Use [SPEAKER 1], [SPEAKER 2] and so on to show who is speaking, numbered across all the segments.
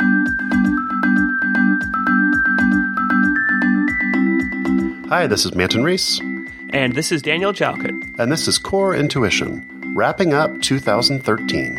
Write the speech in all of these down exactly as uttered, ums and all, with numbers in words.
[SPEAKER 1] Hi, this is Manton Reese.
[SPEAKER 2] And this is Daniel Jalkut.
[SPEAKER 1] And this is Core Intuition, wrapping up two thousand thirteen.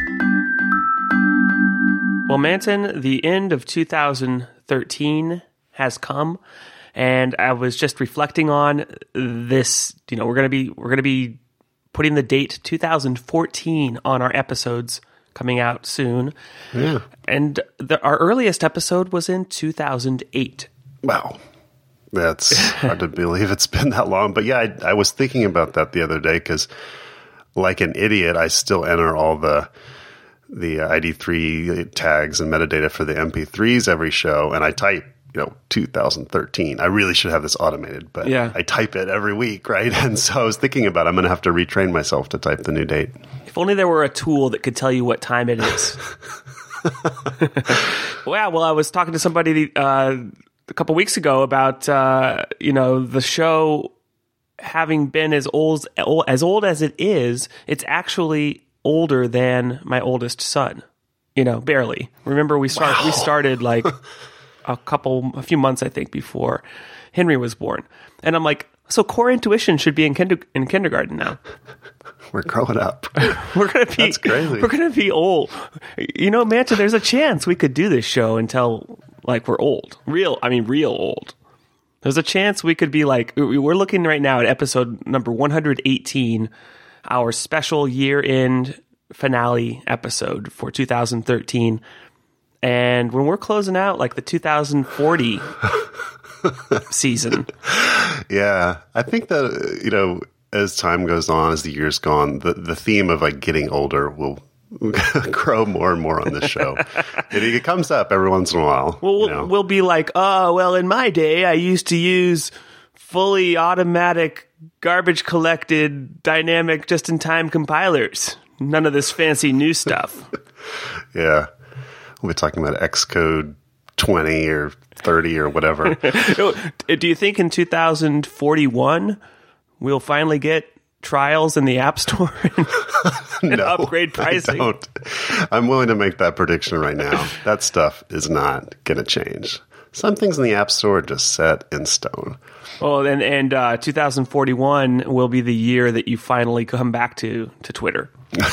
[SPEAKER 2] Well, Manton, the end of two thousand thirteen has come, and I was just reflecting on this. You know, we're gonna be we're gonna be putting the date two thousand fourteen on our episodes coming out soon.
[SPEAKER 1] Yeah,
[SPEAKER 2] and the, our earliest episode was in two thousand eight.
[SPEAKER 1] Wow. That's hard to believe it's been that long. But yeah, I, I was thinking about that the other day because, like an idiot, I still enter all the the I D three tags and metadata for the M P threes every show, and I type, you know, two thousand thirteen. I really should have this automated, but
[SPEAKER 2] yeah.
[SPEAKER 1] I type it every week, right? And so I was thinking about I'm going to have to retrain myself to type the new date.
[SPEAKER 2] If only there were a tool that could tell you what time it is. Wow. Well, I was talking to somebody uh, a couple weeks ago about, uh, you know, the show having been as old, as old as it is, it's actually older than my oldest son, you know, barely. Remember, we start, wow. we started like a couple, a few months, I think, before Henry was born. And I'm like, so Core Intuition should be in, kinder, in kindergarten now.
[SPEAKER 1] We're growing up.
[SPEAKER 2] We're gonna be.
[SPEAKER 1] That's crazy.
[SPEAKER 2] We're gonna be old. You know, Manton, there's a chance we could do this show until like we're old. Real, I mean, real old. There's a chance we could be like. We're looking right now at episode number one hundred eighteen, our special year-end finale episode for two thousand thirteen. And when we're closing out like the two thousand forty season.
[SPEAKER 1] Yeah, I think that, you know, as time goes on, as the years go on, the, the theme of like getting older will grow more and more on this show. it, it comes up every once in a while.
[SPEAKER 2] Well,
[SPEAKER 1] you know?
[SPEAKER 2] We'll be like, oh, well, in my day, I used to use fully automatic, garbage collected, dynamic, just-in-time compilers. None of this fancy new stuff.
[SPEAKER 1] Yeah. We'll be talking about Xcode twenty or thirty or whatever.
[SPEAKER 2] Do you think in two thousand forty-one we'll finally get trials in the App Store and, and
[SPEAKER 1] no,
[SPEAKER 2] upgrade pricing?
[SPEAKER 1] I don't. I'm willing to make that prediction right now. That stuff is not going to change. Some things in the App Store are just set in stone.
[SPEAKER 2] Well, and, and uh, two thousand forty-one will be the year that you finally come back to, to Twitter.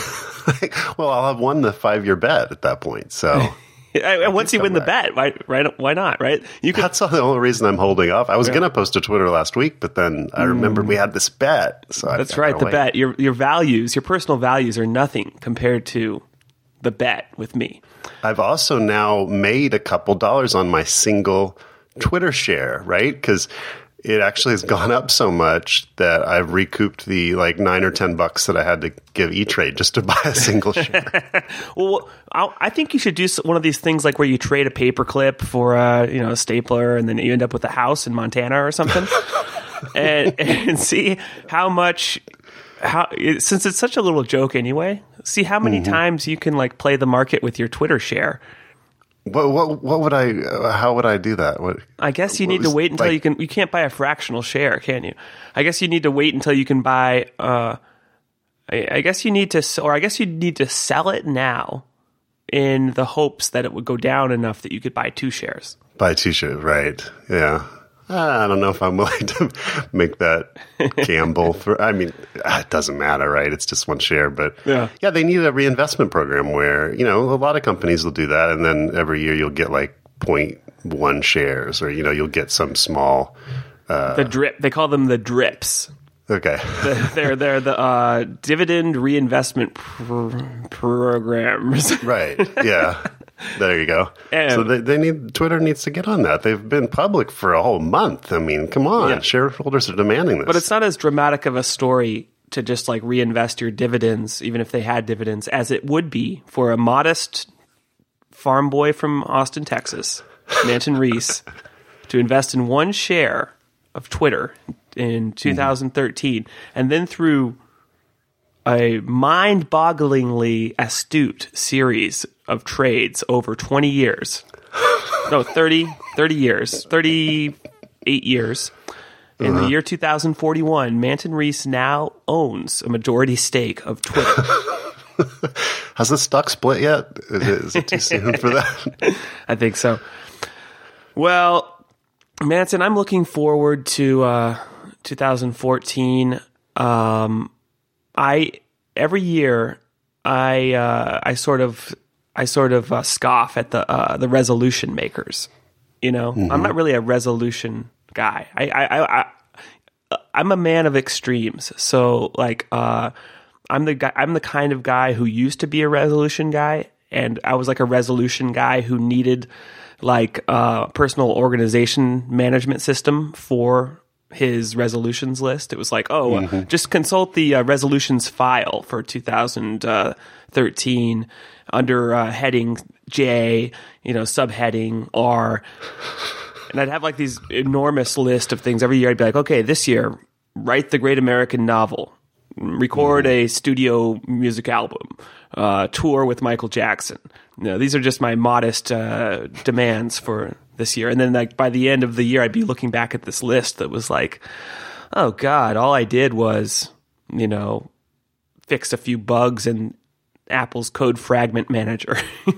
[SPEAKER 1] Well, I'll have won the five-year bet at that point, so...
[SPEAKER 2] And once you win the bet, why, right, why not, right?
[SPEAKER 1] You could, That's the only reason I'm holding off. I was yeah. going to post to Twitter last week, but then I remembered we had this bet. So
[SPEAKER 2] That's right, the wait. bet. Your your values, your personal values are nothing compared to the bet with me.
[SPEAKER 1] I've also now made a couple dollars on my single Twitter share, right? Because it actually has gone up so much that I've recouped the like nine or ten bucks that I had to give E-Trade just to buy a single share.
[SPEAKER 2] Well, I'll, I think you should do one of these things like where you trade a paperclip for a, you know, a stapler, and then you end up with a house in Montana or something, and, and see how much. How since it's such a little joke anyway, see how many mm-hmm. times you can like play the market with your Twitter share.
[SPEAKER 1] What what what would I? Uh, how would I do that? What,
[SPEAKER 2] I guess you need to wait until like, you can. You can't buy a fractional share, can you? I guess you need to wait until you can buy. Uh, I, I guess you need to, or I guess you need to sell it now, in the hopes that it would go down enough that you could buy two shares.
[SPEAKER 1] Buy two shares, right? Yeah. I don't know if I'm willing to make that gamble. For, I mean, it doesn't matter, right? It's just one share. But
[SPEAKER 2] yeah.
[SPEAKER 1] yeah, they need a reinvestment program where, you know, a lot of companies will do that. And then every year you'll get like zero point one shares, or, you know, you'll get some small. Uh,
[SPEAKER 2] the drip. They call them the drips.
[SPEAKER 1] Okay.
[SPEAKER 2] the, they're they're the uh, dividend reinvestment pr- programs.
[SPEAKER 1] Right. Yeah. There you go. And so they, they need Twitter needs to get on that. They've been public for a whole month. I mean, come on, yeah. Shareholders are demanding this.
[SPEAKER 2] But it's not as dramatic of a story to just like reinvest your dividends, even if they had dividends, as it would be for a modest farm boy from Austin, Texas, Manton Reese, to invest in one share of Twitter in two thousand thirteen, mm. and then through a mind-bogglingly astute series of trades over twenty years. No, thirty, thirty years. thirty-eight years. In uh-huh. the year two thousand forty-one, Manton Reese now owns a majority stake of Twitter.
[SPEAKER 1] Has the stock split yet? Is it, is it too soon for that?
[SPEAKER 2] I think so. Well, Manson, I'm looking forward to uh, two thousand fourteen. Um, I every year I uh, I sort of I sort of uh, scoff at the uh, the resolution makers. You know, mm-hmm. I'm not really a resolution guy. I I, I, I I'm a man of extremes. So like. Uh, I'm the guy. I'm the kind of guy who used to be a resolution guy, and I was like a resolution guy who needed like a personal organization management system for his resolutions list. It was like, oh, mm-hmm. uh, just consult the uh, resolutions file for two thousand thirteen under uh, heading J, you know, subheading R, and I'd have like these enormous list of things every year. I'd be like, okay, this year, write the Great American Novel. Record a studio music album, uh, tour with Michael Jackson. You know, these are just my modest uh, demands for this year. And then, like by the end of the year, I'd be looking back at this list that was like, "Oh God, all I did was, you know, fix a few bugs in Apple's Code Fragment Manager."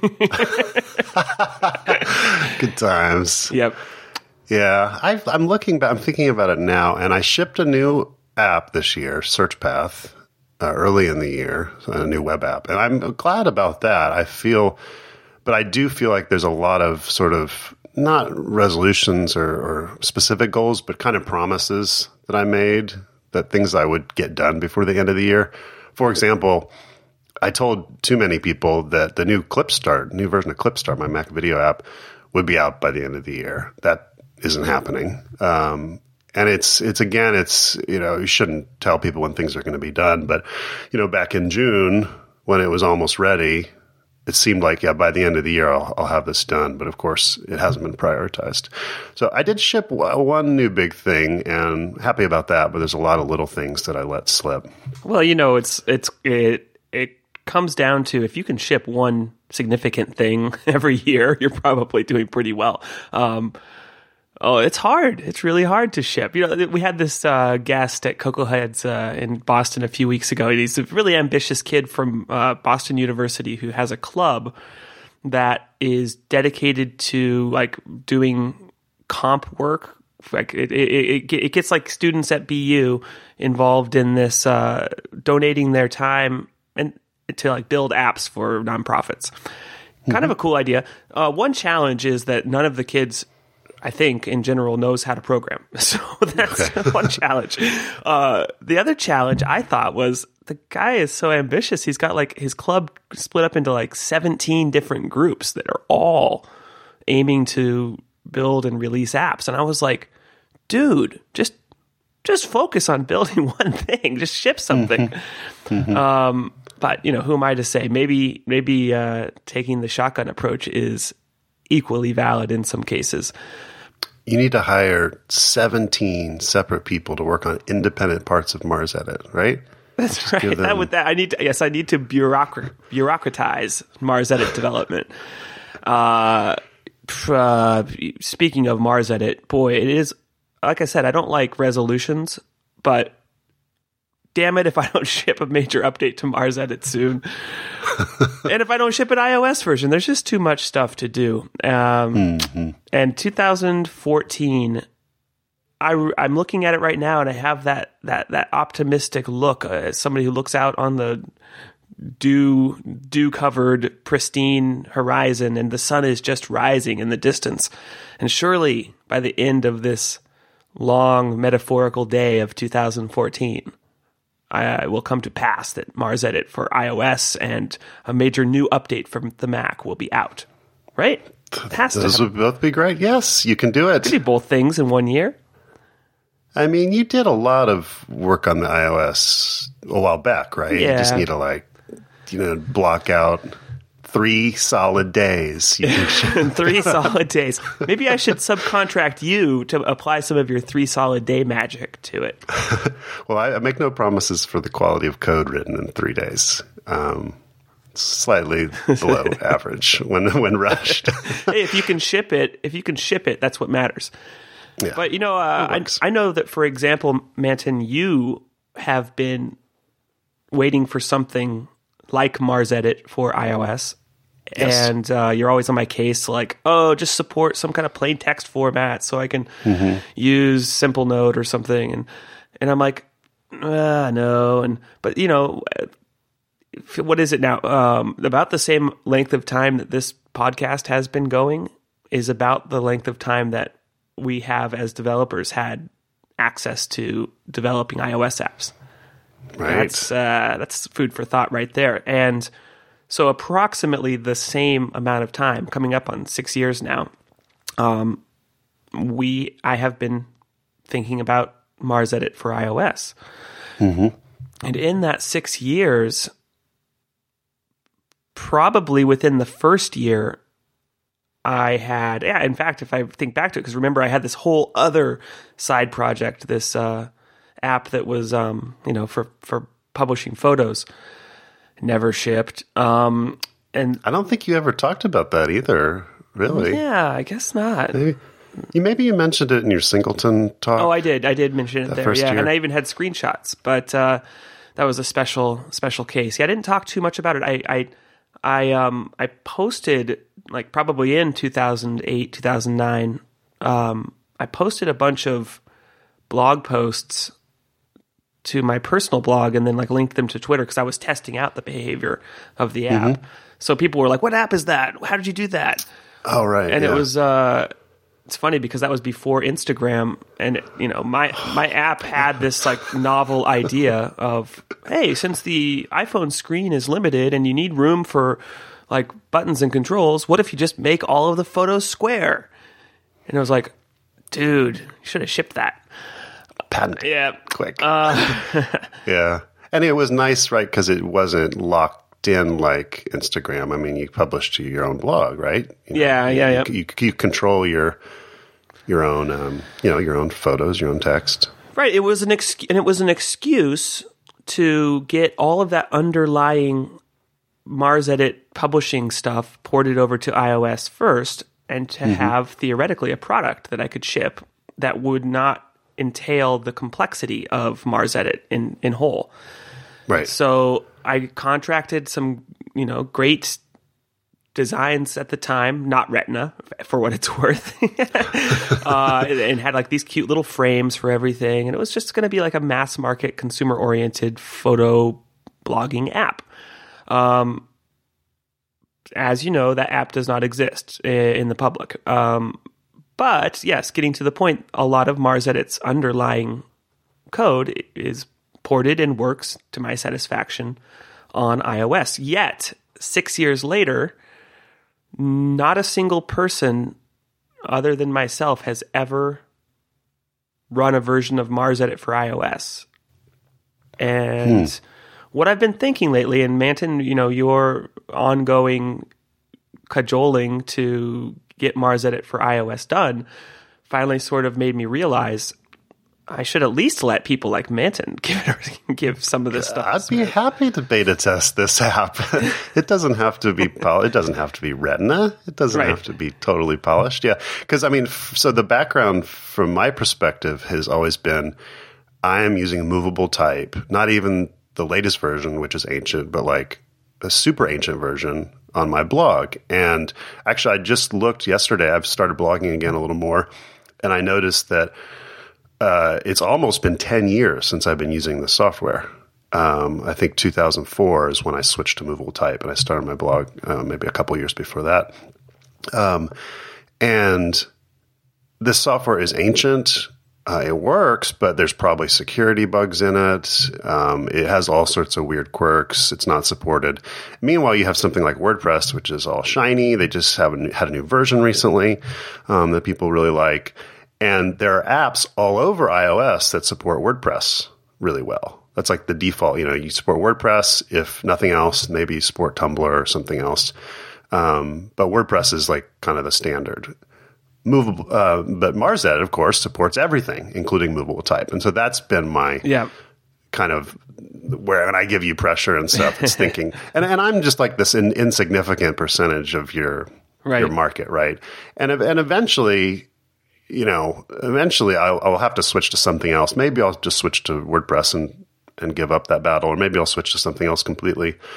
[SPEAKER 1] Good times.
[SPEAKER 2] Yep.
[SPEAKER 1] Yeah, I've, I'm looking back. I'm thinking about it now, and I shipped a new app this year, SearchPath, uh, early in the year, a new web app. And I'm glad about that. I feel, but I do feel like there's a lot of sort of not resolutions or, or specific goals, but kind of promises that I made, that things I would get done before the end of the year. For example, I told too many people that the new Clipstart, new version of Clipstart, my Mac video app, would be out by the end of the year. That isn't happening. Um, And it's, it's again, it's, you know, you shouldn't tell people when things are going to be done. But, you know, back in June, when it was almost ready, it seemed like, yeah, by the end of the year, I'll, I'll have this done. But of course, it hasn't been prioritized. So I did ship one new big thing, and happy about that. But there's a lot of little things that I let slip.
[SPEAKER 2] Well, you know, it's, it's, it, it comes down to if you can ship one significant thing every year, you're probably doing pretty well. Um, Oh, it's hard. It's really hard to ship. You know, we had this uh, guest at Cocoa Heads uh, in Boston a few weeks ago. He's a really ambitious kid from uh, Boston University who has a club that is dedicated to like doing comp work. Like it, it, it, it gets like students at B U involved in this, uh, donating their time and to like build apps for nonprofits. Kind mm-hmm. of a cool idea. Uh, one challenge is that none of the kids, I think, in general, knows how to program. So that's okay. One challenge. Uh, the other challenge I thought was the guy is so ambitious. He's got like his club split up into like seventeen different groups that are all aiming to build and release apps. And I was like, dude, just just focus on building one thing. Just ship something. Mm-hmm. Mm-hmm. Um, but, you know, who am I to say? Maybe, maybe uh, taking the shotgun approach is equally valid in some cases.
[SPEAKER 1] You need to hire seventeen separate people to work on independent parts of Mars Edit, right?
[SPEAKER 2] That's Just right. Them... That would that I need to, yes, I need to bureaucrat, bureaucratize Mars Edit development. Uh, uh, speaking of Mars Edit, boy, it is, like I said, I don't like resolutions, but damn it if I don't ship a major update to Mars Edit soon. And if I don't ship an iOS version, there's just too much stuff to do. Um, mm-hmm. And two thousand fourteen, I, I'm looking at it right now, and I have that that that optimistic look uh, as somebody who looks out on the dew dew covered pristine horizon, and the sun is just rising in the distance. And surely by the end of this long metaphorical day of two thousand fourteen, I will come to pass that Mars Edit for iOS and a major new update from the Mac will be out. Right? It has
[SPEAKER 1] Those
[SPEAKER 2] to
[SPEAKER 1] would both be great. Yes, you can do it.
[SPEAKER 2] You can do both things in one year.
[SPEAKER 1] I mean, you did a lot of work on the iOS a while back, right?
[SPEAKER 2] Yeah.
[SPEAKER 1] You just need to, like, you know, block out three solid days. You can
[SPEAKER 2] three solid days. Maybe I should subcontract you to apply some of your three solid day magic to it.
[SPEAKER 1] Well, I, I make no promises for the quality of code written in three days. Um, slightly below average when when rushed.
[SPEAKER 2] Hey, if you can ship it, if you can ship it, that's what matters.
[SPEAKER 1] Yeah,
[SPEAKER 2] but you know, uh, I, I know that, for example, Manton, you have been waiting for something like MarsEdit for iOS.
[SPEAKER 1] Yes.
[SPEAKER 2] And uh, you're always on my case, like, oh, just support some kind of plain text format so I can mm-hmm. use Simple Note or something. And and I'm like, ah, no. And but you know, what is it now? Um, about the same length of time that this podcast has been going is about the length of time that we have as developers had access to developing iOS apps.
[SPEAKER 1] Right.
[SPEAKER 2] That's uh, that's food for thought right there. And so approximately the same amount of time, coming up on six years now, um, we I have been thinking about MarsEdit for iOS.
[SPEAKER 1] Mm-hmm.
[SPEAKER 2] And in that six years, probably within the first year, I had, yeah, in fact, if I think back to it, because remember I had this whole other side project, this uh, app that was, um, you know, for, for publishing photos. Never shipped. Um, and
[SPEAKER 1] I don't think you ever talked about that either, really.
[SPEAKER 2] Yeah, I guess not.
[SPEAKER 1] Maybe you, maybe you mentioned it in your Singleton talk.
[SPEAKER 2] Oh, I did. I did mention it there. Yeah,
[SPEAKER 1] year.
[SPEAKER 2] And I even had screenshots, but uh, that was a special special case. Yeah, I didn't talk too much about it. I I I um I posted like probably in two thousand eight, two thousand nine. Um, I posted a bunch of blog posts to my personal blog and then like linked them to Twitter because I was testing out the behavior of the app. Mm-hmm. So people were like, what app is that? How did you do that?
[SPEAKER 1] Oh, right.
[SPEAKER 2] And
[SPEAKER 1] yeah.
[SPEAKER 2] it was, uh, it's funny because that was before Instagram. And, you know, my, my app had this like novel idea of, hey, since the iPhone screen is limited and you need room for like buttons and controls, what if you just make all of the photos square? And I was like, dude, you should have shipped that.
[SPEAKER 1] Patent.
[SPEAKER 2] Yeah.
[SPEAKER 1] Quick.
[SPEAKER 2] Uh,
[SPEAKER 1] yeah. And it was nice, right? Because it wasn't locked in like Instagram. I mean, you published to your own blog, right? You know,
[SPEAKER 2] yeah, yeah,
[SPEAKER 1] you,
[SPEAKER 2] yeah.
[SPEAKER 1] You, you control your your own, um, you know, your own photos, your own text.
[SPEAKER 2] Right. It was an ex- and it was an excuse to get all of that underlying MarsEdit publishing stuff ported over to iOS first, and to mm-hmm. have theoretically a product that I could ship that would not entail the complexity of MarsEdit in, in whole.
[SPEAKER 1] Right.
[SPEAKER 2] So I contracted some, you know, great designs at the time, not Retina, for what it's worth, uh, and had like these cute little frames for everything. And it was just going to be like a mass market, consumer oriented photo blogging app. Um, as you know, that app does not exist in the public. Um, But yes, getting to the point, a lot of MarsEdit's underlying code is ported and works to my satisfaction on iOS. Yet, six years later, not a single person other than myself has ever run a version of MarsEdit for iOS. And hmm. what I've been thinking lately, and Manton, you know, your ongoing cajoling to get MarsEdit for iOS done finally sort of made me realize I should at least let people like Manton give it, give some of this stuff.
[SPEAKER 1] I'd be happy to beta test this app. It doesn't have to be pol- it doesn't have to be Retina. It doesn't
[SPEAKER 2] right.
[SPEAKER 1] have to be totally polished. Yeah, because I mean, f- so the background from my perspective has always been I am using movable type, not even the latest version, which is ancient, but like a super ancient version on my blog. And actually, I just looked yesterday. I've started blogging again a little more, and I noticed that uh, it's almost been ten years since I've been using the software. Um, I think two thousand four is when I switched to movable type, and I started my blog uh, maybe a couple years before that. Um, and this software is ancient. Uh, it works, but there's probably security bugs in it. Um, it has all sorts of weird quirks. It's not supported. Meanwhile, you have something like WordPress, which is all shiny. They just have a new, had a new version recently um, that people really like. And there are apps all over iOS that support WordPress really well. That's like the default. You know, you support WordPress. If nothing else, maybe you support Tumblr or something else. Um, but WordPress is like kind of the standard. Movable, uh, but MarsEdit, of course, supports everything, including movable type, and so that's been my
[SPEAKER 2] yeah.
[SPEAKER 1] kind of where when I give you pressure and stuff, it's thinking, and and I'm just like this in, insignificant percentage of your right. your market, right? And and eventually, you know, eventually I'll, I'll have to switch to something else. Maybe I'll just switch to WordPress and and give up that battle, or maybe I'll switch to something else completely.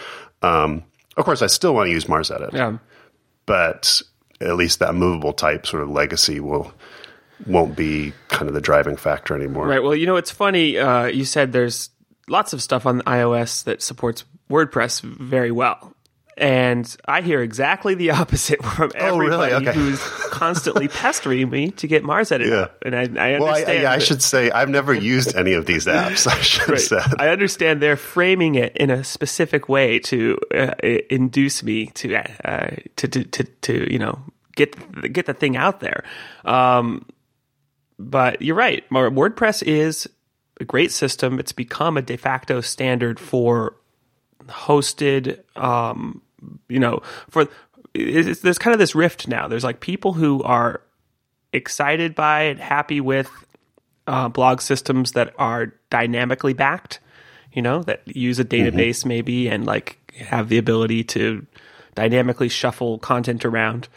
[SPEAKER 1] Um, of course, I still want to use MarsEdit,
[SPEAKER 2] Yeah.
[SPEAKER 1] but at least that movable type sort of legacy will won't be kind of the driving factor anymore.
[SPEAKER 2] Right. Well, you know, it's funny. Uh, you said there's lots of stuff on iOS that supports WordPress very well. And I hear exactly the opposite from
[SPEAKER 1] Oh, really?
[SPEAKER 2] everybody
[SPEAKER 1] Okay.
[SPEAKER 2] who's constantly pestering me to get MarsEdit
[SPEAKER 1] Yeah.
[SPEAKER 2] up. And I, I understand.
[SPEAKER 1] Well, I, I, yeah, I
[SPEAKER 2] that-
[SPEAKER 1] should say I've never used any of these apps. I should have
[SPEAKER 2] Right.
[SPEAKER 1] said.
[SPEAKER 2] I understand they're framing it in a specific way to uh, induce me to, uh, to, to, to, to, you know, get, get the thing out there. Um, but you're right. WordPress is a great system. It's become a de facto standard for hosted, um, you know, for it's, there's kind of this rift now. There's like people who are excited by it, happy with uh, blog systems that are dynamically backed, you know, that use a database mm-hmm. maybe and like have the ability to dynamically shuffle content around.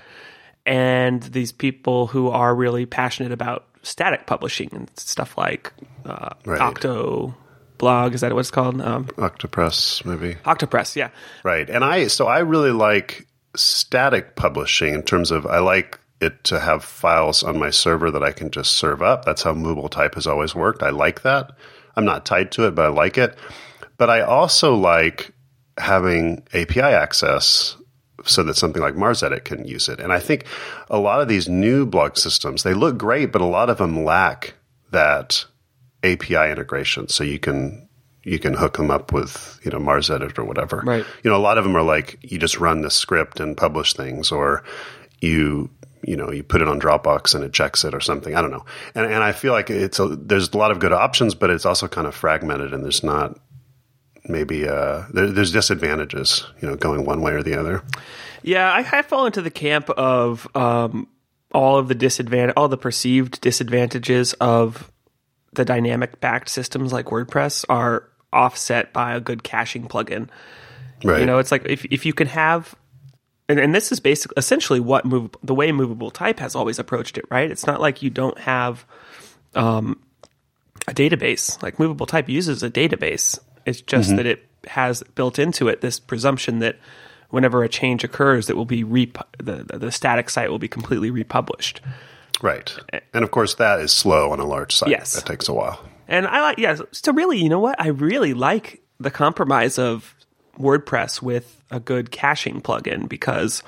[SPEAKER 2] And these people who are really passionate about static publishing and stuff like uh,
[SPEAKER 1] right.
[SPEAKER 2] Octo blog, is that what it's called? Um,
[SPEAKER 1] Octopress, maybe.
[SPEAKER 2] Octopress, yeah.
[SPEAKER 1] Right. And I, so I really like static publishing in terms of, I like it to have files on my server that I can just serve up. That's how movable type has always worked. I like that. I'm not tied to it, but I like it. But I also like having A P I access so that something like MarsEdit can use it. And I think a lot of these new blog systems, they look great, but a lot of them lack that A P I integration. So you can you can hook them up with, you know, MarsEdit or whatever.
[SPEAKER 2] Right.
[SPEAKER 1] You know, a lot of them are like you just run the script and publish things, or you you know you put it on Dropbox and it checks it or something. I don't know. And and I feel like it's a, there's a lot of good options, but it's also kind of fragmented, and there's not maybe uh, there, there's disadvantages, you know, going one way or the other.
[SPEAKER 2] Yeah, I, I fall into the camp of um, all of the disadvantage, all the perceived disadvantages of the dynamic backed systems like WordPress are offset by a good caching plugin.
[SPEAKER 1] Right.
[SPEAKER 2] You know, it's like if if you can have, and, and this is basically essentially what move the way Movable Type has always approached it, right? It's not like you don't have um, a database. Like Movable Type uses a database. It's just mm-hmm. that it has built into it this presumption that whenever a change occurs, it will be rep- the the static site will be completely republished.
[SPEAKER 1] Right. And of course, that is slow on a large site.
[SPEAKER 2] Yes.
[SPEAKER 1] That takes a while.
[SPEAKER 2] And I like, yeah, so really, you know what? I really like the compromise of WordPress with a good caching plugin because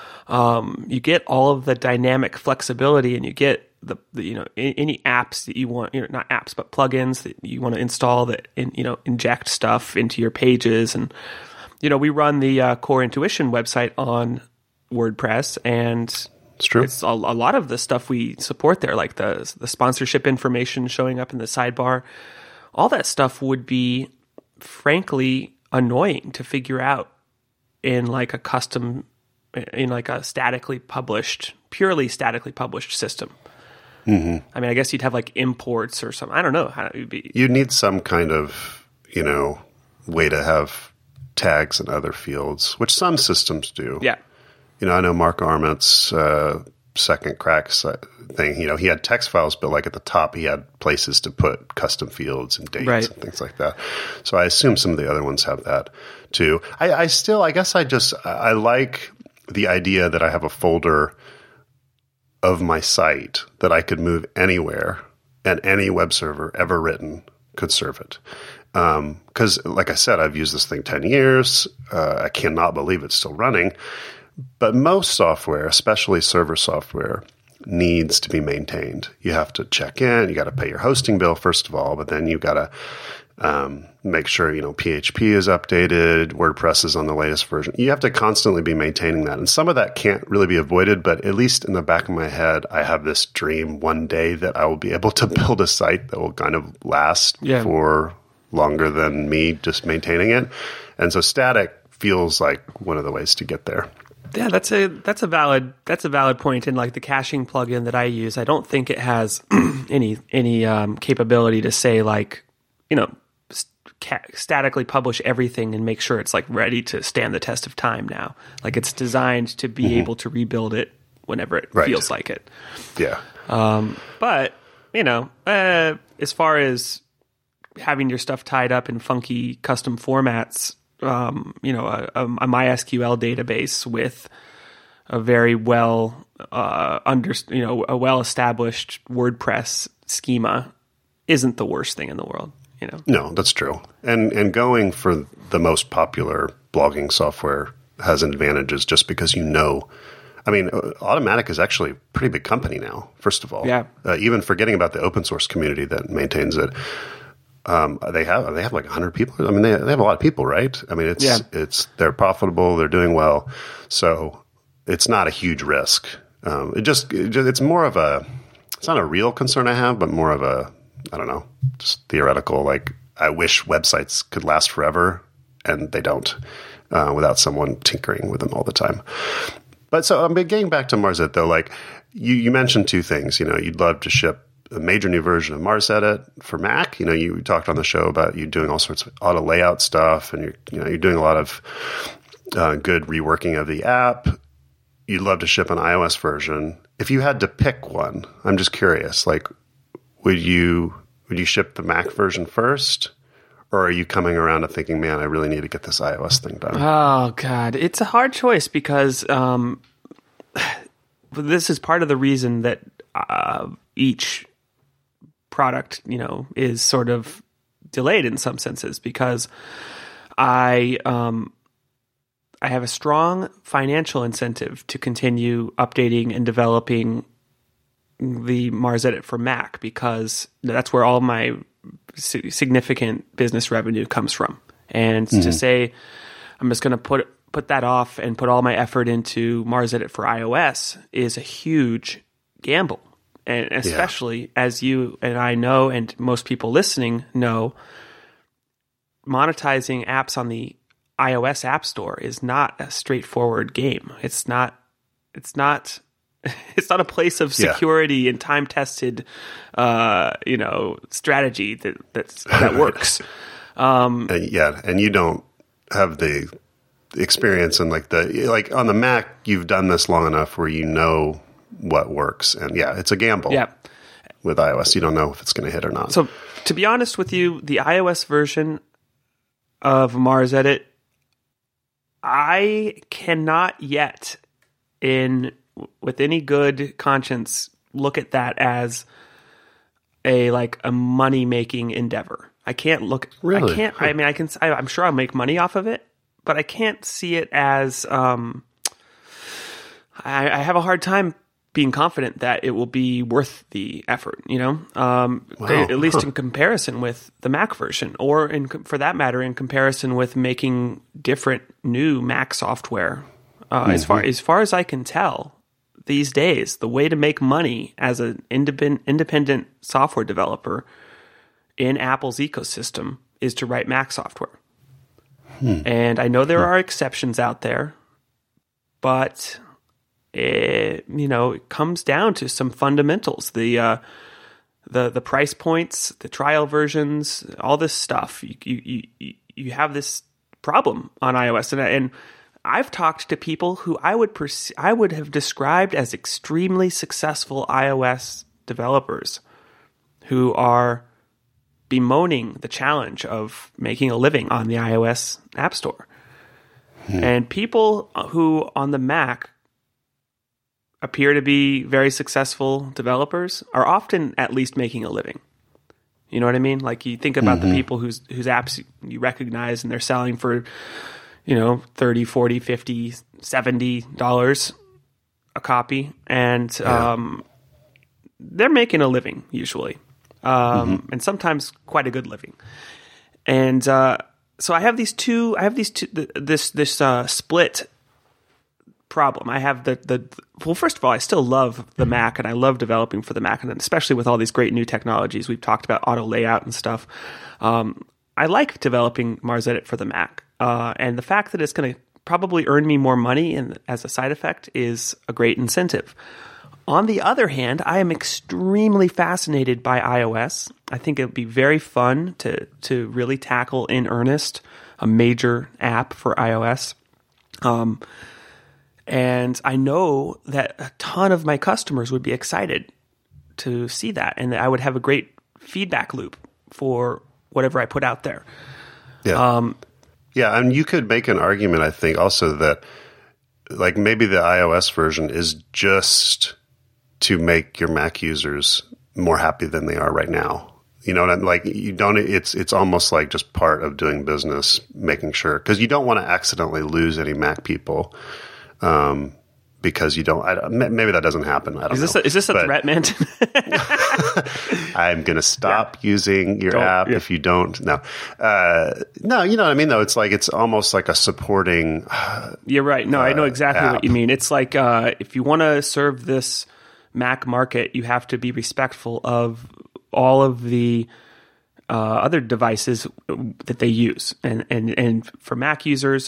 [SPEAKER 2] um, you get all of the dynamic flexibility and you get the, the you know, any apps that you want, you know, not apps, but plugins that you want to install that, in, you know, inject stuff into your pages. And, you know, we run the uh, Core Intuition website on WordPress, and
[SPEAKER 1] It's true.
[SPEAKER 2] It's a, a lot of the stuff we support there, like the the sponsorship information showing up in the sidebar. All that stuff would be, frankly, annoying to figure out in like a custom, in like a statically published, purely statically published system. Mm-hmm. I mean, I guess you'd have like imports or something. I don't know how it would be.
[SPEAKER 1] You need some kind of, you know, way to have tags in other fields, which some systems do.
[SPEAKER 2] Yeah.
[SPEAKER 1] You know, I know Mark Arment's uh, second cracks thing, you know, he had text files, but like at the top, he had places to put custom fields and dates
[SPEAKER 2] right.
[SPEAKER 1] and things like that. So I assume some of the other ones have that too. I, I still, I guess I just, I like the idea that I have a folder of my site that I could move anywhere and any web server ever written could serve it. Because um, like I said, I've used this thing ten years. Uh, I cannot believe it's still running. But most software, especially server software, needs to be maintained. You have to check in. You got to pay your hosting bill, first of all, but then you got to um, make sure, you know, P H P is updated, WordPress is on the latest version. You have to constantly be maintaining that. And some of that can't really be avoided, but at least in the back of my head, I have this dream one day that I will be able to build a site that will kind of last
[SPEAKER 2] yeah.
[SPEAKER 1] for longer than me just maintaining it. And so static feels like one of the ways to get there.
[SPEAKER 2] Yeah, that's a that's a valid that's a valid point. And like the caching plugin that I use, I don't think it has any any um, capability to say like, you know, st- statically publish everything and make sure it's like ready to stand the test of time now. Like it's designed to be mm-hmm. able to rebuild it whenever it right. feels like it.
[SPEAKER 1] Yeah.
[SPEAKER 2] Um, but you know, uh, as far as having your stuff tied up in funky custom formats, um, you know, a, a, a MySQL database with a very well uh, under, you know, a well-established WordPress schema isn't the worst thing in the world. You know?
[SPEAKER 1] No, that's true. And and going for the most popular blogging software has advantages just because you know. I mean, Automattic is actually a pretty big company now, first of all.
[SPEAKER 2] Yeah.
[SPEAKER 1] Uh, even forgetting about the open source community that maintains it. Um, they have they have like one hundred people. I mean, they, they have a lot of people, right? I mean, it's
[SPEAKER 2] yeah.
[SPEAKER 1] it's they're profitable, they're doing well. So it's not a huge risk. Um, it just, it just it's more of a it's not a real concern I have, but more of a I don't know, just theoretical. Like I wish websites could last forever, and they don't, uh, without someone tinkering with them all the time. But so I'm getting back to Marset though. Like you, you mentioned two things. You know, you'd love to ship a major new version of Marset for Mac. You know, you talked on the show about you doing all sorts of auto layout stuff, and you're you know you're doing a lot of uh, good reworking of the app. You'd love to ship an iOS version. If you had to pick one, I'm just curious. Like, would you would you ship the Mac version first, or are you coming around to thinking, man, I really need to get this iOS thing done?
[SPEAKER 2] Oh God, it's a hard choice because um, this is part of the reason that uh, each product, you know, is sort of delayed in some senses because I um, I have a strong financial incentive to continue updating and developing the Marset for Mac because that's where all my significant business revenue comes from. And mm-hmm. to say I'm just going to put put that off and put all my effort into Marset for iOS is a huge gamble. And especially yeah. as you and I know, and most people listening know, monetizing apps on the iOS App Store is not a straightforward game. It's not. It's not. It's not a place of security yeah. and time-tested, uh, you know, strategy that that's, that works. Um,
[SPEAKER 1] and yeah, and you don't have the experience and like the like on the Mac. You've done this long enough where you know what works, and yeah, it's a gamble.
[SPEAKER 2] Yeah.
[SPEAKER 1] With iOS, you don't know if it's going to hit or not.
[SPEAKER 2] So, to be honest with you, the iOS version of Marset, I cannot yet, in with any good conscience, look at that as a like a money making endeavor. I can't look.
[SPEAKER 1] Really?
[SPEAKER 2] I can't. I mean, I can. I, I'm sure I'll make money off of it, but I can't see it as. Um, I, I have a hard time being confident that it will be worth the effort, you know, um,
[SPEAKER 1] wow.
[SPEAKER 2] at least
[SPEAKER 1] huh.
[SPEAKER 2] in comparison with the Mac version, or in for that matter, in comparison with making different new Mac software. Uh, mm-hmm. As far as far as I can tell, these days, the way to make money as an independent independent software developer in Apple's ecosystem is to write Mac software. Hmm. And I know there hmm. are exceptions out there, but it, you know, it comes down to some fundamentals. The uh, the the price points, the trial versions, all this stuff. You you you, you have this problem on iOS, and and I've talked to people who I would perce- I would have described as extremely successful iOS developers who are bemoaning the challenge of making a living on the iOS App Store. Hmm. And people who on the Mac appear to be very successful developers are often at least making a living. You know what I mean? Like you think about mm-hmm. the people whose whose apps you recognize and they're selling for, you know, thirty, forty, fifty, seventy dollars a copy, and yeah. um, they're making a living usually. Um, mm-hmm. and sometimes quite a good living. And uh, so I have these two. I have these two. This this uh, split problem. I have the the. Well, first of all, I still love the Mac, and I love developing for the Mac, and especially with all these great new technologies we've talked about, auto layout and stuff. Um, I like developing Marset for the Mac, uh, and the fact that it's going to probably earn me more money, and as a side effect, is a great incentive. On the other hand, I am extremely fascinated by iOS. I think it would be very fun to to really tackle in earnest a major app for iOS. Um, and I know that a ton of my customers would be excited to see that, and that I would have a great feedback loop for whatever I put out there.
[SPEAKER 1] Yeah.
[SPEAKER 2] Um,
[SPEAKER 1] Yeah, and you could make an argument, I think, also that like maybe the iOS version is just to make your Mac users more happy than they are right now. You know, and like you don't. It's it's almost like just part of doing business, making sure, because you don't want to accidentally lose any Mac people, um, because you don't. I, maybe that doesn't happen. I don't
[SPEAKER 2] is this
[SPEAKER 1] know.
[SPEAKER 2] A, is this a
[SPEAKER 1] but
[SPEAKER 2] threat, man?
[SPEAKER 1] I'm gonna stop yeah. using your
[SPEAKER 2] don't,
[SPEAKER 1] app
[SPEAKER 2] yeah.
[SPEAKER 1] if you don't. No, uh, no, you know what I mean. Though it's like it's almost like a supporting.
[SPEAKER 2] You're right. No, uh, I know exactly
[SPEAKER 1] app.
[SPEAKER 2] what you mean. It's like uh, if you want to serve this Mac market, you have to be respectful of all of the uh, other devices that they use. And, and, and for Mac users,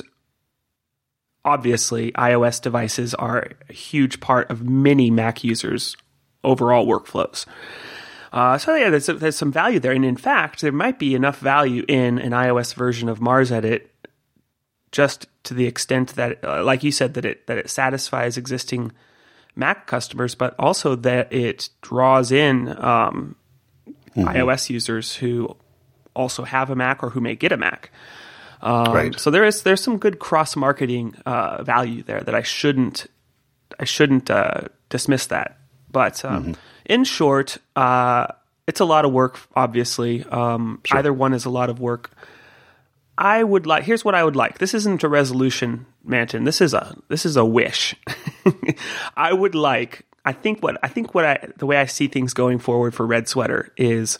[SPEAKER 2] obviously, iOS devices are a huge part of many Mac users' overall workflows. Uh, so yeah, there's, there's some value there. And in fact, there might be enough value in an iOS version of MarsEdit just to the extent that, uh, like you said, that it that it satisfies existing Mac customers, but also that it draws in um, mm-hmm. iOS users who also have a Mac or who may get a Mac. Um,
[SPEAKER 1] right.
[SPEAKER 2] So there is there's some good cross marketing uh, value there that I shouldn't I shouldn't uh, dismiss that. But um, mm-hmm. in short, uh, it's a lot of work. Obviously, um, sure. Either one is a lot of work. I would like. Here's what I would like. This isn't a resolution, Manton. This is a this is a wish. I would like. I think what I think what I the way I see things going forward for Red Sweater is,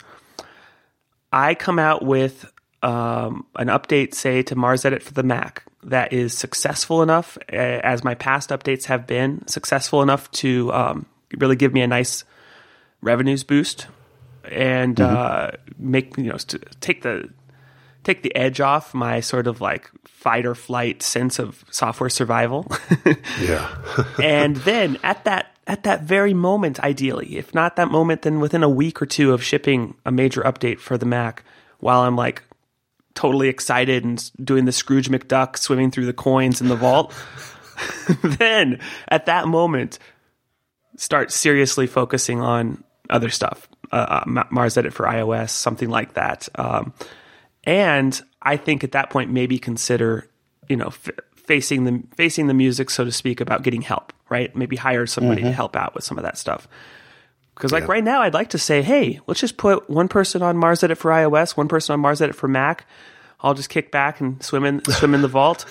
[SPEAKER 2] I come out with um, an update, say to MarsEdit for the Mac, that is successful enough, as my past updates have been successful enough to um, really give me a nice revenues boost and mm-hmm. uh, make you know to take the take the edge off my sort of like fight or flight sense of software survival.
[SPEAKER 1] yeah.
[SPEAKER 2] And then at that at that very moment, ideally, if not that moment, then within a week or two of shipping a major update for the Mac, while I'm like totally excited and doing the Scrooge McDuck swimming through the coins in the vault, then at that moment, start seriously focusing on other stuff, uh, MarsEdit for iOS, something like that. Um, And I think at that point, maybe consider, you know, f- facing the facing the music, so to speak, about getting help, right? Maybe hire somebody mm-hmm. to help out with some of that stuff. Because like yeah. right now, I'd like to say, hey, let's just put one person on MarsEdit for iOS, one person on MarsEdit for Mac. I'll just kick back and swim in swim in the vault.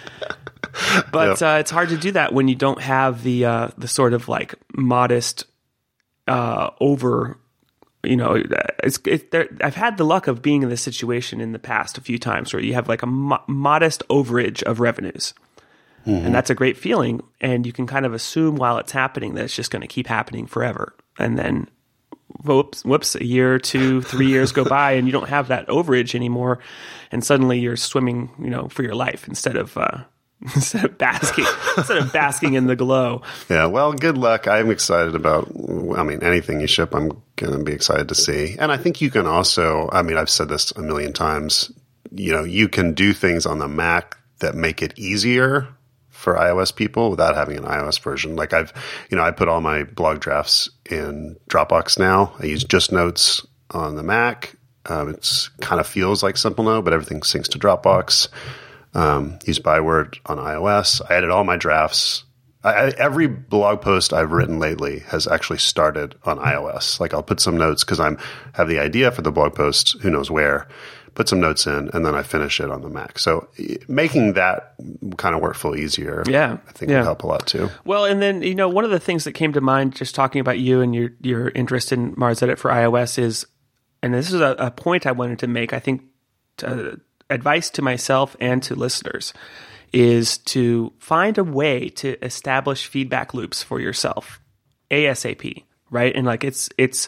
[SPEAKER 2] But yep. uh, it's hard to do that when you don't have the uh, the sort of like modest uh, over. You know, it's it, there, I've had the luck of being in this situation in the past a few times where you have like a mo- modest overage of revenues. Mm-hmm. And that's a great feeling. And you can kind of assume while it's happening that it's just going to keep happening forever. And then, whoops, whoops, a year, two, three years go by and you don't have that overage anymore. And suddenly you're swimming, you know, for your life instead of... Uh, Instead of basking, instead of basking in the glow.
[SPEAKER 1] Yeah, well, good luck. I'm excited about. I mean, anything you ship, I'm going to be excited to see. And I think you can also. I mean, I've said this a million times. You know, you can do things on the Mac that make it easier for iOS people without having an iOS version. Like I've, you know, I put all my blog drafts in Dropbox now. I use Just Notes on the Mac. Um, it's kind of feels like Simple Note, but everything syncs to Dropbox. Um, use Byword on iOS. I edit all my drafts. I, I, every blog post I've written lately has actually started on iOS. Like I'll put some notes because I'm have the idea for the blog post, who knows where, put some notes in, and then I finish it on the Mac. So making that kind of workflow easier,
[SPEAKER 2] yeah,
[SPEAKER 1] I think
[SPEAKER 2] yeah.
[SPEAKER 1] would help a lot too.
[SPEAKER 2] Well, and then, you know, one of the things that came to mind just talking about you and your, your interest in MarsEdit for iOS is, and this is a, a point I wanted to make, I think, to, advice to myself and to listeners is to find a way to establish feedback loops for yourself ASAP, right? And like it's, it's,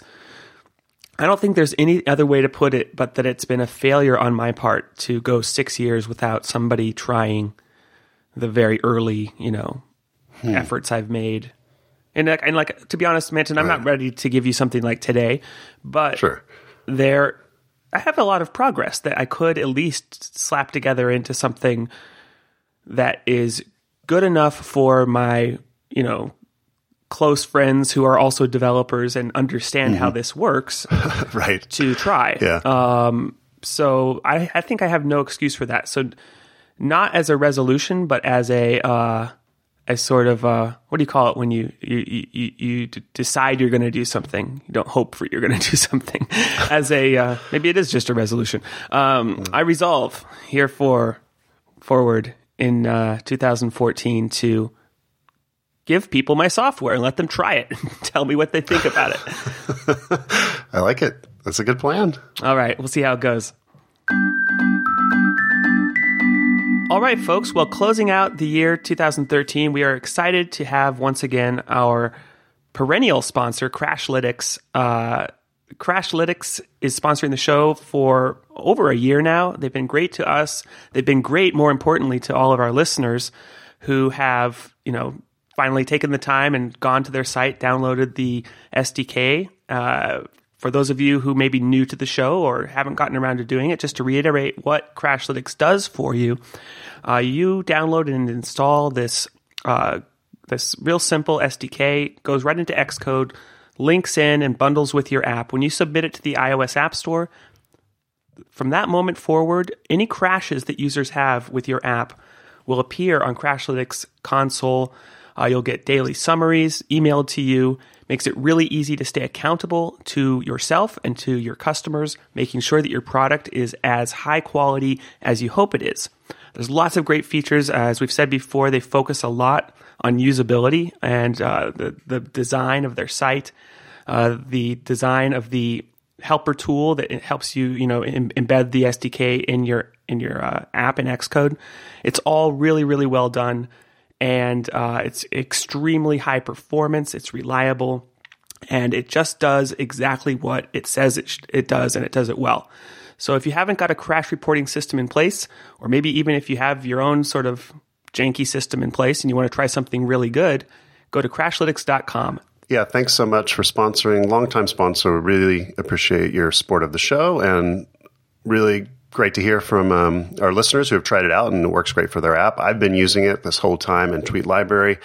[SPEAKER 2] I don't think there's any other way to put it, but that it's been a failure on my part to go six years without somebody trying the very early, you know, hmm. efforts I've made. And like, and like, to be honest, Manton, I'm right. not ready to give you something like today, but
[SPEAKER 1] sure.
[SPEAKER 2] there, I have a lot of progress that I could at least slap together into something that is good enough for my, you know, close friends who are also developers and understand mm-hmm. how this works
[SPEAKER 1] right.
[SPEAKER 2] to try.
[SPEAKER 1] Yeah.
[SPEAKER 2] Um, so I, I think I have no excuse for that. So not as a resolution, but as a uh, a sort of uh, what do you call it when you you you, you d- decide you're going to do something? You don't hope for you're going to do something. As a uh, maybe it is just a resolution. Um, mm. I resolve here for forward in uh, two thousand fourteen to give people my software and let them try it. Tell me what they think about it.
[SPEAKER 1] I like it. That's a good plan.
[SPEAKER 2] All right, we'll see how it goes. All right, folks. Well, closing out the year two thousand thirteen, we are excited to have once again our perennial sponsor, Crashlytics. Uh, Crashlytics is sponsoring the show for over a year now. They've been great to us. They've been great, more importantly, to all of our listeners who have, you know, finally taken the time and gone to their site, downloaded the S D K. Uh, for those of you who may be new to the show or haven't gotten around to doing it, just to reiterate what Crashlytics does for you, uh, you download and install this uh, this real simple S D K, goes right into Xcode, links in and bundles with your app. When you submit it to the iOS App Store, from that moment forward, any crashes that users have with your app will appear on Crashlytics console. Uh, you'll get daily summaries emailed to you. Makes it really easy to stay accountable to yourself and to your customers, making sure that your product is as high quality as you hope it is. There's lots of great features. Uh, as we've said before, they focus a lot on usability and uh, the, the design of their site, uh, the design of the helper tool that it helps you, you know, em- embed the S D K in your in your uh, app in Xcode. It's all really, really well done. And uh, it's extremely high performance, it's reliable, and it just does exactly what it says it, sh- it does, and it does it well. So if you haven't got a crash reporting system in place, or maybe even if you have your own sort of janky system in place and you want to try something really good, go to crashlytics dot com.
[SPEAKER 1] Yeah, thanks so much for sponsoring. Longtime sponsor. Really appreciate your support of the show, and really great to hear from um, our listeners who have tried it out and it works great for their app. I've been using it this whole time in Tweet Library,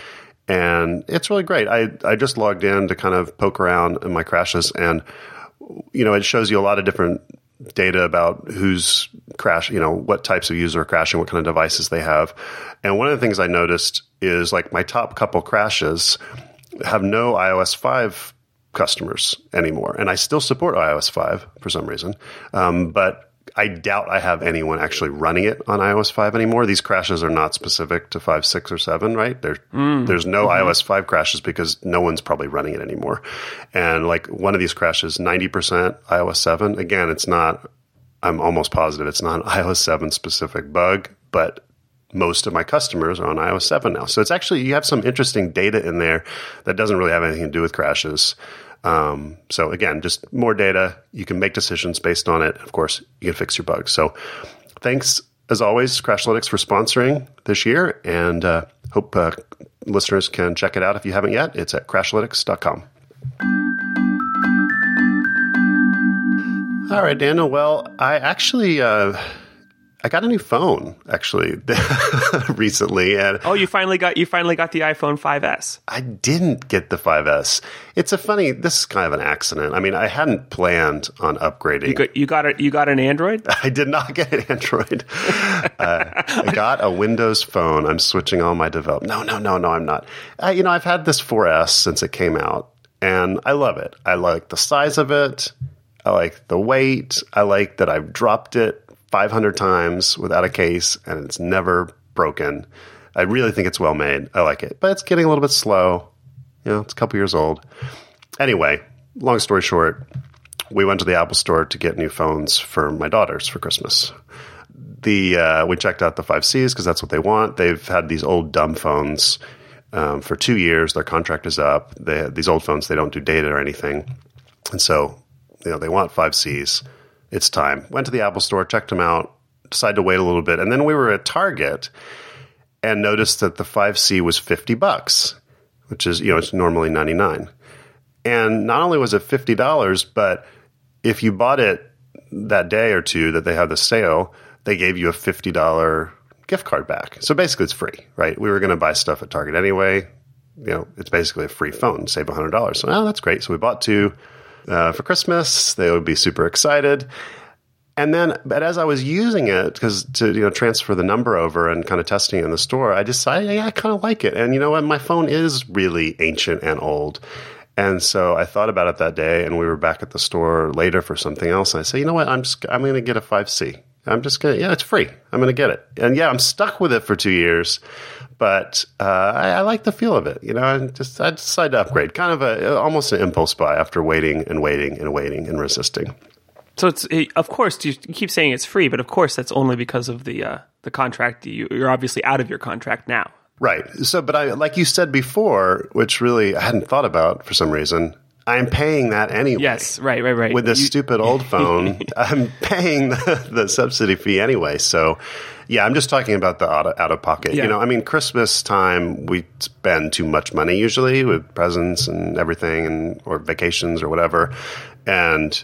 [SPEAKER 1] and it's really great. I, I just logged in to kind of poke around in my crashes, and you know, it shows you a lot of different data about who's crash, you know, what types of user are crashing, what kind of devices they have. And one of the things I noticed is like my top couple crashes have no i O S five customers anymore. And I still support i O S five for some reason. Um, but I doubt I have anyone actually running it on i O S five anymore. These crashes are not specific to five, six, or seven, right? There, mm. There's no mm-hmm. i O S five crashes because no one's probably running it anymore. And like one of these crashes, ninety percent i O S seven. Again, it's not, I'm almost positive it's not an i O S seven specific bug, but most of my customers are on i O S seven now. So it's actually, you have some interesting data in there that doesn't really have anything to do with crashes. Um, so again, just more data. You can make decisions based on it. Of course, you can fix your bugs. So thanks, as always, Crashlytics for sponsoring this year, and uh, hope uh, listeners can check it out if you haven't yet. It's at crashlytics dot com. All right, Daniel. Well, I actually... Uh, I got a new phone actually recently, and
[SPEAKER 2] oh, you finally got you finally got the iPhone five S.
[SPEAKER 1] I didn't get the five S. It's a funny. This is kind of an accident. I mean, I hadn't planned on upgrading.
[SPEAKER 2] You got you got a, you got an Android?
[SPEAKER 1] I did not get an Android. uh, I got a Windows phone. I'm switching all my development. No, no, no, no. I'm not. Uh, you know, I've had this four S since it came out, and I love it. I like the size of it. I like the weight. I like that I've dropped it five hundred times without a case, and it's never broken. I really think it's well made. I like it. But it's getting a little bit slow. You know, it's a couple years old. Anyway, long story short, we went to the Apple Store to get new phones for my daughters for Christmas. The uh, we checked out the five C's because that's what they want. They've had these old dumb phones um, for two years. Their contract is up. They, these old phones, they don't do data or anything. And so, you know, they want five C's. It's time. Went to the Apple Store, checked them out, decided to wait a little bit. And then we were at Target and noticed that the five C was fifty bucks, which is, you know, it's normally ninety-nine. And not only was it fifty dollars, but if you bought it that day or two that they had the sale, they gave you a fifty dollars gift card back. So basically it's free, right? We were going to buy stuff at Target anyway. You know, it's basically a free phone, save one hundred dollars. So, oh, that's great. So we bought two. Uh, for Christmas, they would be super excited. And then, but as I was using it, because to you know transfer the number over and kind of testing it in the store, I decided, yeah, I kind of like it. And you know what? My phone is really ancient and old. And so I thought about it that day, and we were back at the store later for something else. And I said, you know what? I'm just, I'm going to get a five C. I'm just going to, yeah, it's free. I'm going to get it. And yeah, I'm stuck with it for two years, but uh, I, I like the feel of it. You know, I just, I decided to upgrade. Kind of a, almost an impulse buy after waiting and waiting and waiting and resisting.
[SPEAKER 2] So it's, of course, you keep saying it's free, but of course that's only because of the, uh, the contract. You, you're obviously out of your contract now.
[SPEAKER 1] Right. So, but I, like you said before, which really I hadn't thought about for some reason, I'm paying that anyway.
[SPEAKER 2] Yes, right, right, right.
[SPEAKER 1] With this
[SPEAKER 2] you,
[SPEAKER 1] stupid old phone, I'm paying the, the subsidy fee anyway. So, yeah, I'm just talking about the out of, out of pocket. Yeah. You know, I mean, Christmas time, we spend too much money usually with presents and everything, and or vacations or whatever. And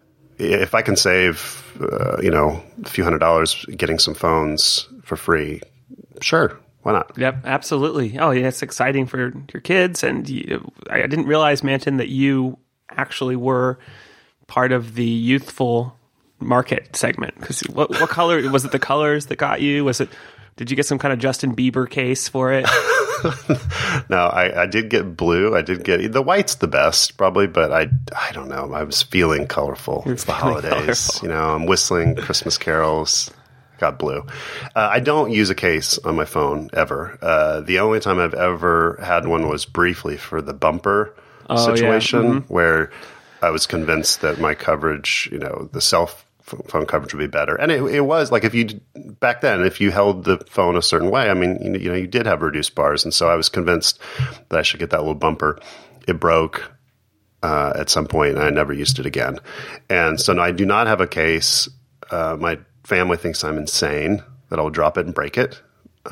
[SPEAKER 1] if I can save, uh, you know, a few hundred dollars getting some phones for free, sure. Why not?
[SPEAKER 2] Yep, absolutely. Oh, yeah, it's exciting for your kids. And you, I didn't realize, Manton, that you actually were part of the youthful market segment. Because what, what color was it? The colors that got you? Was it? Did you get some kind of Justin Bieber case for it?
[SPEAKER 1] No, I, I did get blue. I did get the white's the best probably, but I I don't know. I was feeling colorful. You're it's the holidays. Colorful. You know, I'm whistling Christmas carols. Got blue. Uh, I don't use a case on my phone ever. Uh, the only time I've ever had one was briefly for the bumper oh, situation yeah. mm-hmm. where I was convinced that my coverage, you know, the cell phone coverage would be better. And it, it was like if you, back then, if you held the phone a certain way, I mean, you, you know, you did have reduced bars. And so I was convinced that I should get that little bumper. It broke uh, at some point and I never used it again. And so no, I do not have a case. Uh, my family thinks I'm insane, that I'll drop it and break it.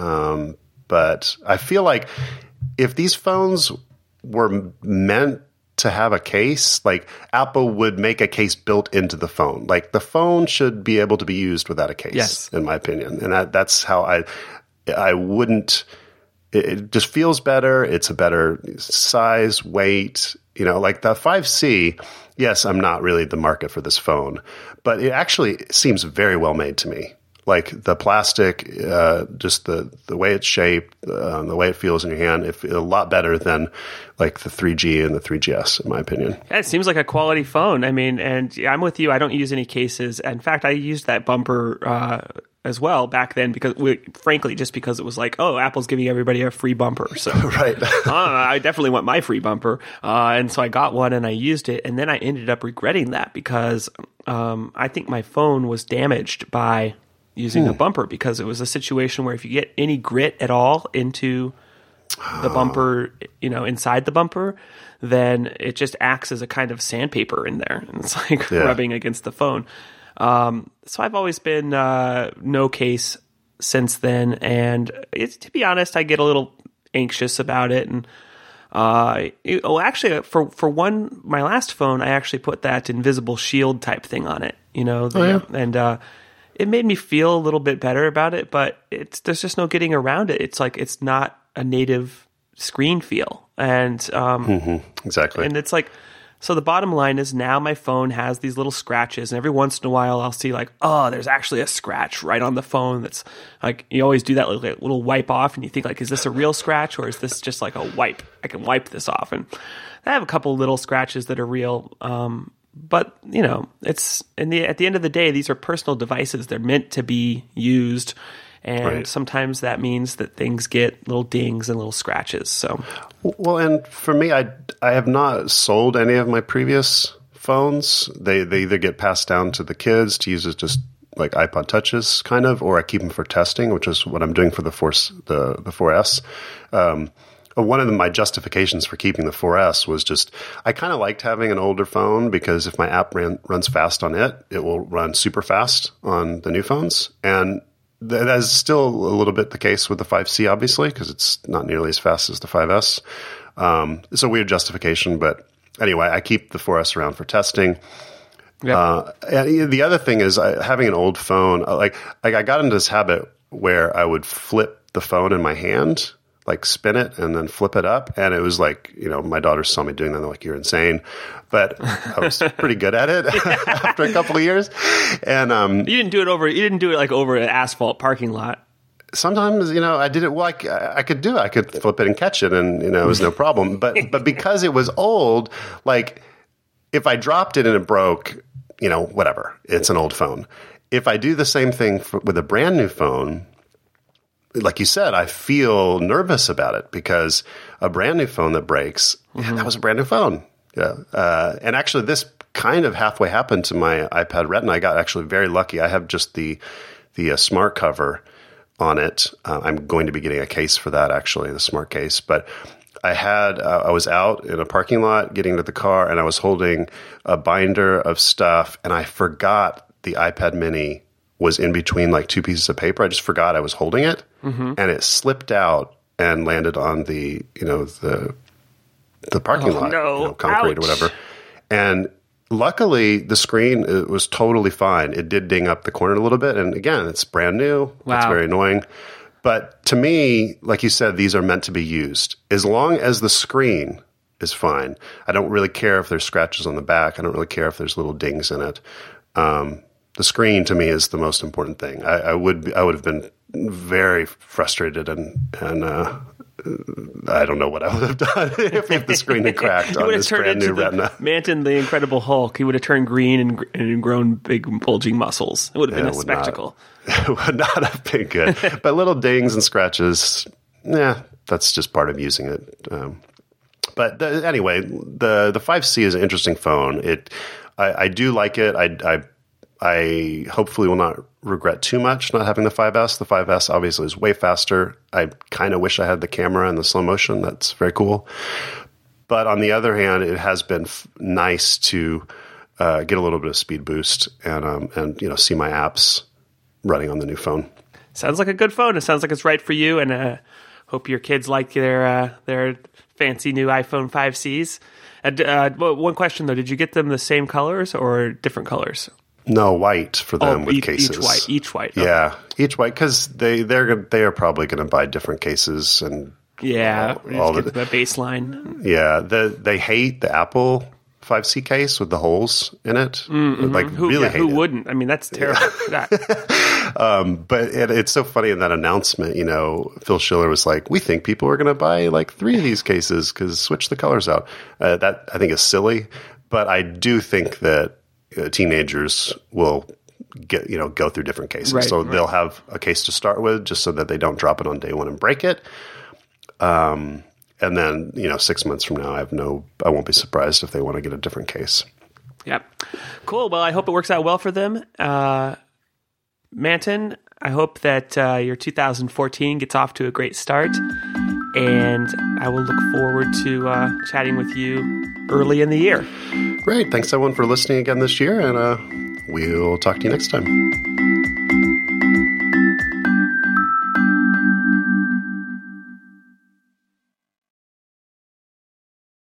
[SPEAKER 1] Um, but I feel like if these phones were meant to have a case, like Apple would make a case built into the phone. Like the phone should be able to be used without a case,
[SPEAKER 2] yes.
[SPEAKER 1] in my opinion. And that, that's how I, I wouldn't, it, it just feels better. It's a better size, weight, you know, like the five C. Yes, I'm not really the market for this phone, but it actually seems very well made to me. Like the plastic, uh, just the, the way it's shaped, uh, the way it feels in your hand, it feels a lot better than like the three G and the three G S, in my opinion.
[SPEAKER 2] Yeah, it seems like a quality phone. I mean, and I'm with you. I don't use any cases. In fact, I used that bumper uh, as well back then because, we, frankly, just because it was like, oh, Apple's giving everybody a free bumper. So
[SPEAKER 1] right.
[SPEAKER 2] uh, I definitely want my free bumper. Uh, and so I got one and I used it. And then I ended up regretting that because um, I think my phone was damaged by using hmm. a bumper because it was a situation where if you get any grit at all into the bumper, you know, inside the bumper, then it just acts as a kind of sandpaper in there. And it's like yeah. rubbing against the phone. Um, so I've always been uh, no case since then. And it's, to be honest, I get a little anxious about it. And uh, it, oh, actually, for, for one, my last phone, I actually put that invisible shield type thing on it, you know, the,
[SPEAKER 1] oh, yeah.
[SPEAKER 2] and uh, it made me feel a little bit better about it, but it's there's just no getting around it. It's like it's not a native screen feel. And um,
[SPEAKER 1] mm-hmm. exactly.
[SPEAKER 2] And it's like, so the bottom line is now my phone has these little scratches, and every once in a while I'll see like, oh, there's actually a scratch right on the phone. That's like, you always do that little, little wipe off, and you think like, is this a real scratch or is this just like a wipe? I can wipe this off. And I have a couple little scratches that are real. Um, but you know, it's in the, at the end of the day, these are personal devices. They're meant to be used. And right. sometimes that means that things get little dings and little scratches. So,
[SPEAKER 1] well, and for me, I, I have not sold any of my previous phones. They they either get passed down to the kids to use as just like iPod Touches, kind of, or I keep them for testing, which is what I'm doing for the four the the four S. Um, one of the, my justifications for keeping the four S was just I kind of liked having an older phone because if my app ran, runs fast on it, it will run super fast on the new phones. And that is still a little bit the case with the five C, obviously, because it's not nearly as fast as the five S. Um, it's a weird justification, but anyway, I keep the four S around for testing. Yep. Uh, and the other thing is I, having an old phone, like, like I got into this habit where I would flip the phone in my hand. like spin it and then flip it up. And it was like, you know, my daughters saw me doing that. They're like, you're insane. But I was pretty good at it after a couple of years. And um,
[SPEAKER 2] you didn't do it over, you didn't do it like over an asphalt parking lot.
[SPEAKER 1] Sometimes, you know, I did it like I could do it. I could flip it and catch it, and you know, it was no problem. But but because it was old, like if I dropped it and it broke, you know, whatever. It's an old phone. If I do the same thing for, with a brand new phone, like you said, I feel nervous about it because a brand new phone that breaks, mm-hmm. yeah, that was a brand new phone. Yeah, uh, and actually, this kind of halfway happened to my iPad Retina. I got actually very lucky. I have just the the uh, smart cover on it. Uh, I'm going to be getting a case for that, actually, the smart case. But I had, uh, I was out in a parking lot getting to the car, and I was holding a binder of stuff, and I forgot the iPad mini was in between like two pieces of paper. I just forgot I was holding it, mm-hmm. and it slipped out and landed on the, you know, the the parking
[SPEAKER 2] oh,
[SPEAKER 1] lot,
[SPEAKER 2] no.
[SPEAKER 1] you know, concrete
[SPEAKER 2] Ouch.
[SPEAKER 1] or whatever. And luckily, the screen it was totally fine. It did ding up the corner a little bit. And again, it's brand new.
[SPEAKER 2] Wow.
[SPEAKER 1] That's very annoying. But to me, like you said, these are meant to be used. As long as the screen is fine. I don't really care if there's scratches on the back. I don't really care if there's little dings in it. Um, the screen, to me, is the most important thing. I, I would be, I would have been very frustrated and, and uh, I don't know what I would have done if, if the screen had cracked on this brand new Retina.
[SPEAKER 2] Manton, the Incredible Hulk, he would have turned green and, and grown big bulging muscles. It would have been
[SPEAKER 1] yeah,
[SPEAKER 2] a spectacle.
[SPEAKER 1] Not, it would not have been good. But little dings and scratches, yeah, that's just part of using it. Um, but the, anyway, the the five C is an interesting phone. It, I, I do like it. I, I I hopefully will not regret too much not having the five S. The five S obviously is way faster. I kind of wish I had the camera and the slow motion. That's very cool. But on the other hand, it has been f- nice to uh, get a little bit of speed boost and um, and you know see my apps running on the new phone.
[SPEAKER 2] Sounds like a good phone. It sounds like it's right for you. And uh, hope your kids like their uh, their fancy new iPhone five Cs. And, uh, one question though: did you get them the same colors or different colors?
[SPEAKER 1] No, white for them
[SPEAKER 2] oh,
[SPEAKER 1] with
[SPEAKER 2] each,
[SPEAKER 1] cases.
[SPEAKER 2] Each white, each white. Okay.
[SPEAKER 1] Yeah, each white because they they're they are probably going to buy different cases and
[SPEAKER 2] yeah,
[SPEAKER 1] all, all
[SPEAKER 2] the,
[SPEAKER 1] the,
[SPEAKER 2] the baseline.
[SPEAKER 1] Yeah, the they hate the Apple five C case with the holes in it.
[SPEAKER 2] Mm-hmm.
[SPEAKER 1] Like
[SPEAKER 2] who,
[SPEAKER 1] really
[SPEAKER 2] yeah,
[SPEAKER 1] hate
[SPEAKER 2] who
[SPEAKER 1] it.
[SPEAKER 2] wouldn't? I mean, that's terrible. Yeah.
[SPEAKER 1] um, but it, it's so funny in that announcement. You know, Phil Schiller was like, "We think people are going to buy like three of these cases because switch the colors out." Uh, that I think is silly, but I do think that uh, teenagers will get you know go through different cases,
[SPEAKER 2] right,
[SPEAKER 1] so
[SPEAKER 2] right.
[SPEAKER 1] they'll have a case to start with, just so that they don't drop it on day one and break it. Um, and then you know, six months from now, I have no, I won't be surprised if they want to get a different case.
[SPEAKER 2] Yep, cool. Well, I hope it works out well for them, uh, Manton. I hope that uh, your two thousand fourteen gets off to a great start, and I will look forward to uh, chatting with you early in the year.
[SPEAKER 1] Great, thanks everyone for listening again this year, and uh, we'll talk to you next time.